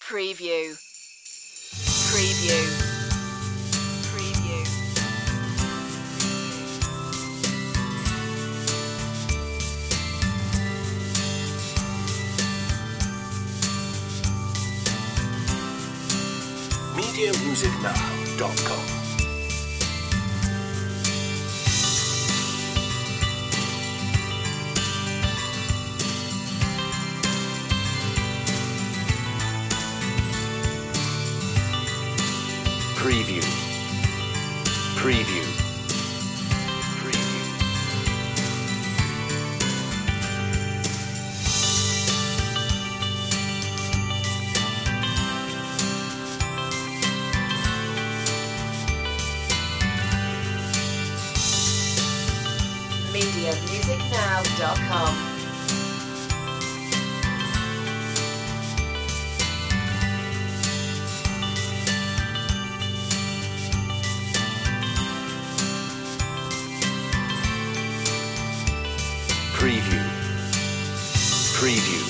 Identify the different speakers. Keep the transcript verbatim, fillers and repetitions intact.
Speaker 1: Preview. Preview. Preview.
Speaker 2: media music now dot com Preview. Preview. Preview.
Speaker 1: media music now dot com.
Speaker 2: Preview. Preview.